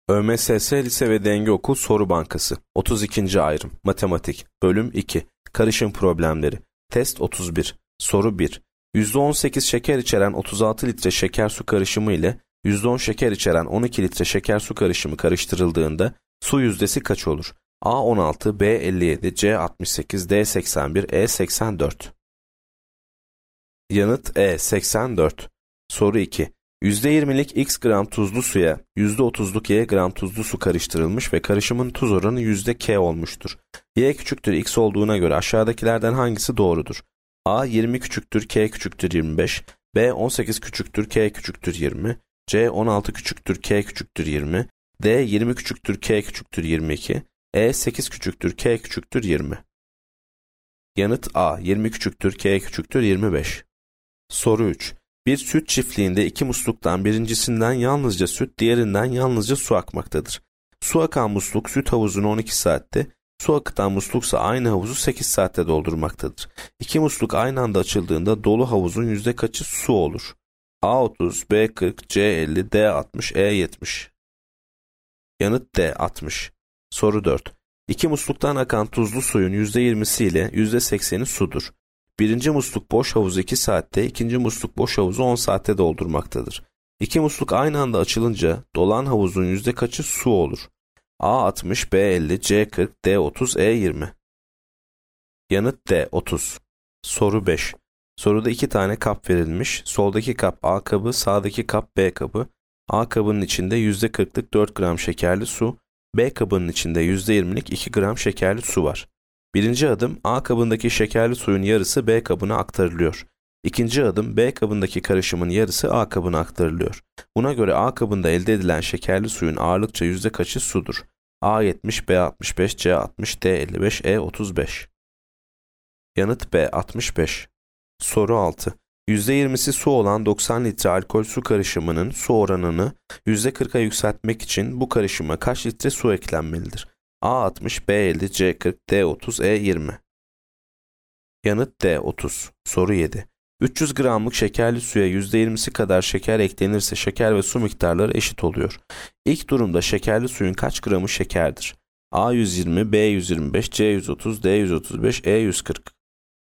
ÖMSS Lise ve Denge Okul Soru Bankası 32. Ayrım Matematik Bölüm 2 Karışım Problemleri Test 31 Soru 1 %18 şeker içeren 36 litre şeker su karışımı ile %10 şeker içeren 12 litre şeker su karışımı karıştırıldığında su yüzdesi kaç olur? A 16, B 57, C 68, D 81, E 84. Yanıt E 84. Soru 2. %20'lik X gram tuzlu suya %30'luk Y gram tuzlu su karıştırılmış ve karışımın tuz oranı %K olmuştur. Y küçüktür X olduğuna göre aşağıdakilerden hangisi doğrudur? A 20 küçüktür K küçüktür 25, B 18 küçüktür K küçüktür 20, C 16 küçüktür K küçüktür 20, D 20 küçüktür K küçüktür 22, E 8 küçüktür K küçüktür 20. Yanıt A 20 küçüktür K küçüktür 25. Soru 3. Bir süt çiftliğinde iki musluktan birincisinden yalnızca süt, diğerinden yalnızca su akmaktadır. Su akan musluk süt havuzunu 12 saatte, su akıtan musluksa aynı havuzu 8 saatte doldurmaktadır. İki musluk aynı anda açıldığında dolu havuzun yüzde kaçı su olur? A 30, B 40, C 50, D 60, E 70. Yanıt D 60. Soru 4. İki musluktan akan tuzlu suyun %20'si ile %80'i sudur. Birinci musluk boş havuzu 2 saatte, ikinci musluk boş havuzu 10 saatte doldurmaktadır. İki musluk aynı anda açılınca dolan havuzun yüzde kaçı su olur? A 60, B 50, C 40, D 30, E 20. Yanıt D 30. Soru 5. Soruda 2 tane kap verilmiş. Soldaki kap A kabı, sağdaki kap B kabı. A kabının içinde %40'lık 4 gram şekerli su, B kabının içinde %20'lik 2 gram şekerli su var. Birinci adım A kabındaki şekerli suyun yarısı B kabına aktarılıyor. İkinci adım B kabındaki karışımın yarısı A kabına aktarılıyor. Buna göre A kabında elde edilen şekerli suyun ağırlıkça yüzde kaçı sudur? A 70, B 65, C 60, D 55, E 35. Yanıt B 65. Soru 6. %20'si su olan 90 litre alkol su karışımının su oranını %40'a yükseltmek için bu karışıma kaç litre su eklenmelidir? A 60, B 50, C 40, D 30, E 20. Yanıt D 30. Soru 7. 300 gramlık şekerli suya %20'si kadar şeker eklenirse şeker ve su miktarları eşit oluyor. İlk durumda şekerli suyun kaç gramı şekerdir? A 120, B 125, C 130, D 135, E 140.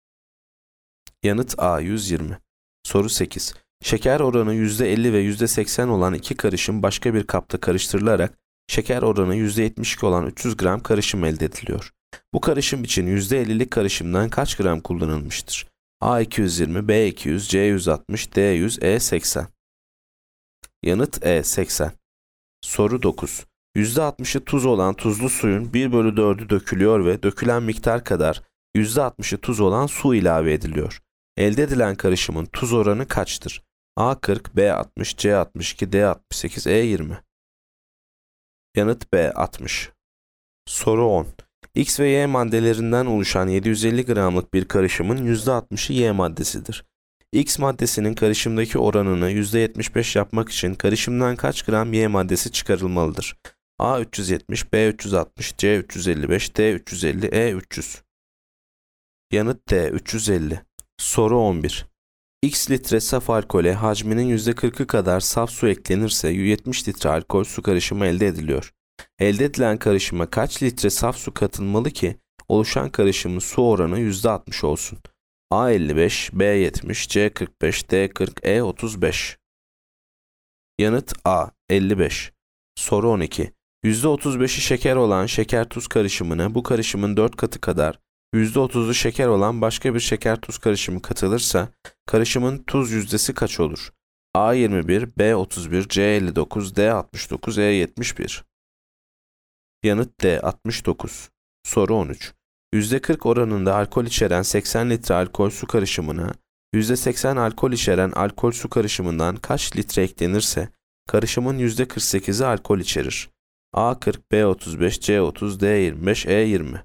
Yanıt A 120. Soru 8. Şeker oranı %50 ve %80 olan iki karışım başka bir kapta karıştırılarak şeker oranı %72 olan 300 gram karışım elde ediliyor. Bu karışım için %50'lik karışımdan kaç gram kullanılmıştır? A 220, B 200, C 160, D 100, E 80. Yanıt E 80. Soru 9. %60'ı tuz olan tuzlu suyun 1/4'ü dökülüyor ve dökülen miktar kadar %60'ı tuz olan su ilave ediliyor. Elde edilen karışımın tuz oranı kaçtır? A 40, B 60, C 62, D 68, E 20. Yanıt B 60. Soru 10. X ve Y maddelerinden oluşan 750 gramlık bir karışımın %60'ı Y maddesidir. X maddesinin karışımdaki oranını %75 yapmak için karışımdan kaç gram Y maddesi çıkarılmalıdır? A 370, B 360, C 355, D 350, E 300. Yanıt D 350. Soru 11. X litre saf alkole hacminin %40'ı kadar saf su eklenirse 70 litre alkol su karışımı elde ediliyor. Elde edilen karışıma kaç litre saf su katılmalı ki oluşan karışımın su oranı %60 olsun? A 55, B 70, C 45, D 40, E 35. Yanıt A 55. Soru 12. %35'i şeker olan şeker tuz karışımına bu karışımın 4 katı kadar %30'u şeker olan başka bir şeker tuz karışımı katılırsa karışımın tuz yüzdesi kaç olur? A 21, B 31, C 59, D 69, E 71. Yanıt D 69. Soru 13. %40 oranında alkol içeren 80 litre alkol su karışımına %80 alkol içeren alkol su karışımından kaç litre eklenirse karışımın %48'i alkol içerir? A 40, B 35, C 30, D 25, E 20.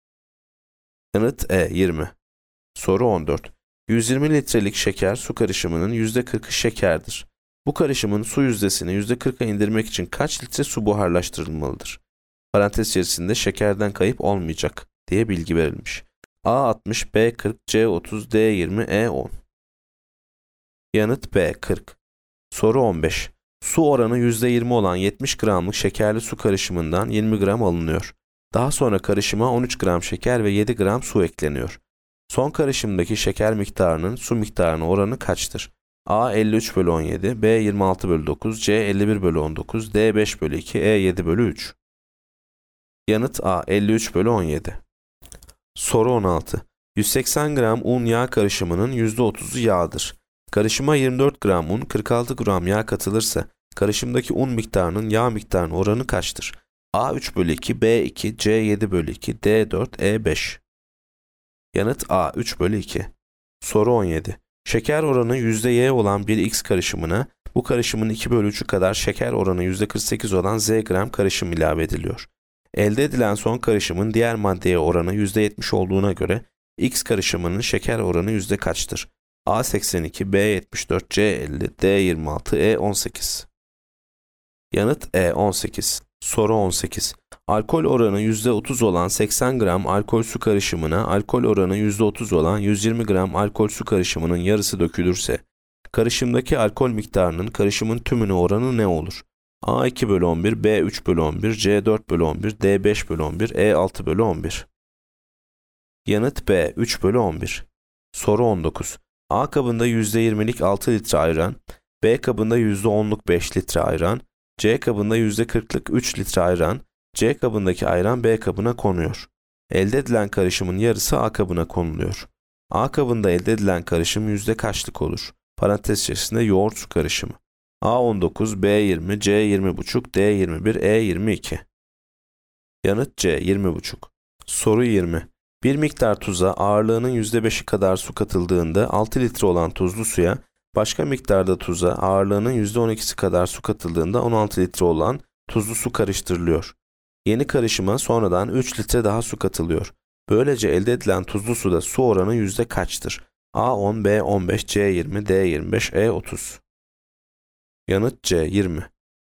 Yanıt E 20. Soru 14. 120 litrelik şeker su karışımının %40'ı şekerdir. Bu karışımın su yüzdesini %40'a indirmek için kaç litre su buharlaştırılmalıdır? Parantez içerisinde şekerden kayıp olmayacak diye bilgi verilmiş. A 60, B 40, C 30, D 20, E 10. Yanıt B 40. Soru 15. Su oranı %20 olan 70 gramlık şekerli su karışımından 20 gram alınıyor. Daha sonra karışıma 13 gram şeker ve 7 gram su ekleniyor. Son karışımdaki şeker miktarının su miktarına oranı kaçtır? A 53 bölü 17, B 26 bölü 9, C 51 bölü 19, D 5 bölü 2, E 7 bölü 3. Yanıt A 53 bölü 17. Soru 16. 180 gram un yağ karışımının %30'u yağdır. Karışıma 24 gram un, 46 gram yağ katılırsa karışımdaki un miktarının yağ miktarının oranı kaçtır? A 3 bölü 2, B 2, C 7 bölü 2, D 4, E 5. Yanıt A 3 bölü 2. Soru 17. Şeker oranı %Y olan bir X karışımına bu karışımın 2 bölü 3'ü kadar şeker oranı %48 olan Z gram karışım ilave ediliyor. Elde edilen son karışımın diğer maddeye oranı %70 olduğuna göre X karışımının şeker oranı yüzde kaçtır? A 82, B 74, C 50, D 26, E 18. Yanıt E 18. Soru 18. Alkol oranı %30 olan 80 gram alkol su karışımına alkol oranı %30 olan 120 gram alkol su karışımının yarısı dökülürse, karışımdaki alkol miktarının karışımın tümüne oranı ne olur? A 2 bölü 11, B 3 bölü 11, C 4 bölü 11, D 5 bölü 11, E 6 bölü 11. Yanıt B 3 bölü 11. Soru 19. A kabında %20'lik 6 litre ayran, B kabında %10'luk 5 litre ayran, C kabında %40'lık 3 litre ayran, C kabındaki ayran B kabına konuyor. Elde edilen karışımın yarısı A kabına konuluyor. A kabında elde edilen karışım yüzde kaçlık olur? Parantez içerisinde yoğurt su karışımı. A 19, B 20, C 20,5, D 21, E 22. Yanıt C 20,5. Soru 20. Bir miktar tuza ağırlığının %5'i kadar su katıldığında 6 litre olan tuzlu suya başka miktarda tuza ağırlığının %12'si kadar su katıldığında 16 litre olan tuzlu su karıştırılıyor. Yeni karışıma sonradan 3 litre daha su katılıyor. Böylece elde edilen tuzlu suda su oranı yüzde kaçtır? A 10, B 15, C 20, D 25, E 30. Yanıt C 20.